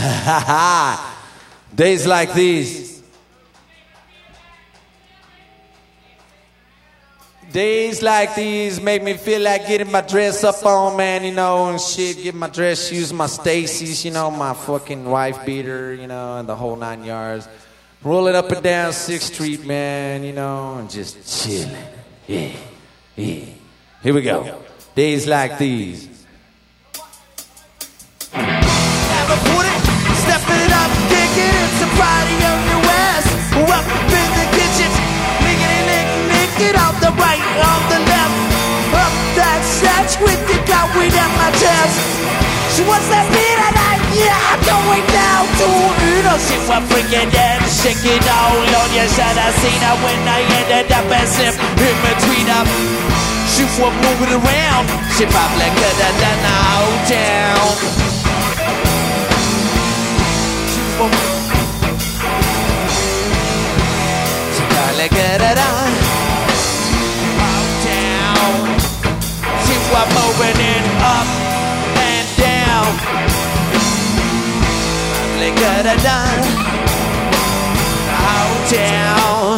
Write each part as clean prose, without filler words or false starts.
Days like these. Days like these make me feel like getting my dress up on, man, you know, and shit. Get my dress shoes, my Stacy's, you know, my fucking wife beater, you know, and the whole 9 yards. Rolling up and down 6th Street, man, you know, and just chilling. Yeah, yeah. Here we go. Days like these. Have a put it, step it up, kick it, it's a party on your ass. Up in the kitchen, nick it off the right, on the left. Up that stretch with the got weed at my chest. She wants that beat and yeah, I'm going down to it. She was freaking dead, shaking all on you. Should I seen her when I ended up as if in between them. She was moving around, she probably could have done the whole town. She probably could have done whole town. She was moving it up and down. Probably could have done the whole town.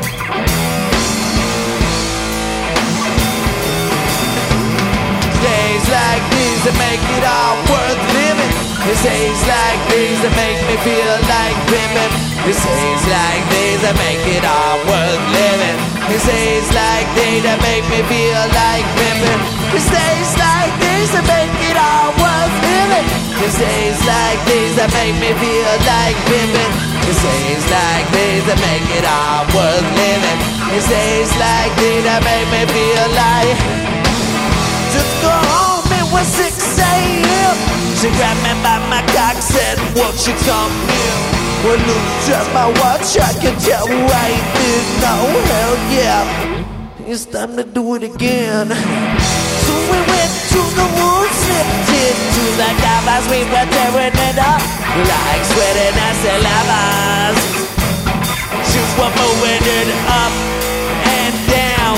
Days like these that make it all worth living. It's days like these that make me feel like pimping. It's days like these that make it all worth living. It's days like these that make me feel like pimping. It's days like these that make it all worth living. It's days like these that make me feel like pimping. It's days like these that make it all worth living. It's days like these that make me feel like. Just go home, it was 6 a.m. She grabbed me by my cock, said, won't you come here? Well, look, just my watch, I can tell right there. No, hell yeah, it's time to do it again. So we went to the woods, slipped into the covers. We were tearing it up like sweating as lovers. She was moving it up and down.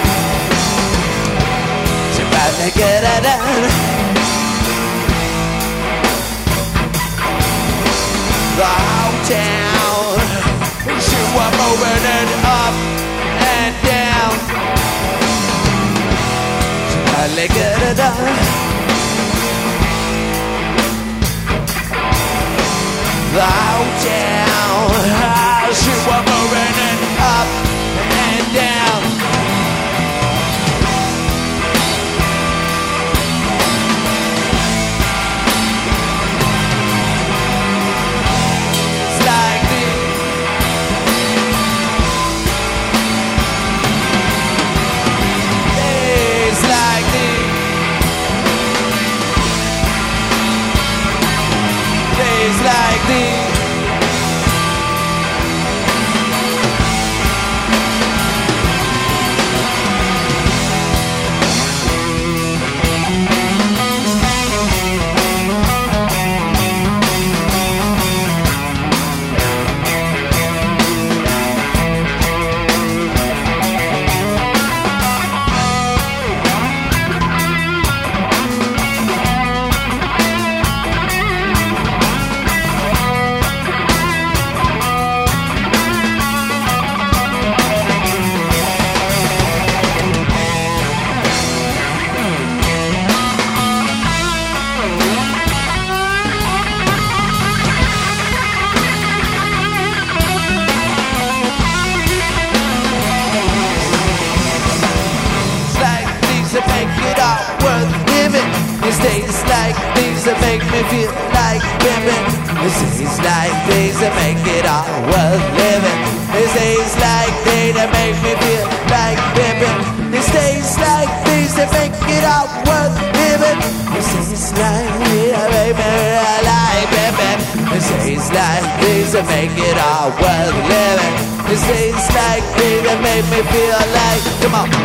Probably get it done. The whole town. She was moving it up and down. She probably get it done. The whole town. She was moving it up and down. Like these. Days like these that make me feel like pimping. It's days like these that make it all worth living. It's days like these that make me feel like pimping. It's days like these that make it all worth living. It's days like these that make me feel like pimping. It's days like these that make it all worth living. It's days like these that make me feel like. Come on.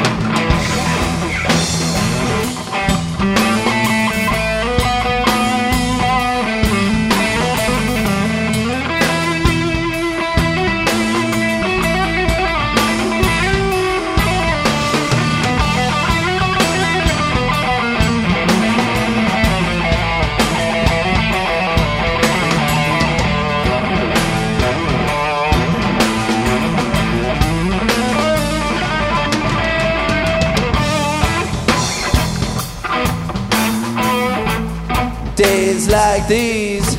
days like these.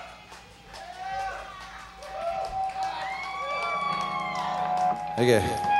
Okay.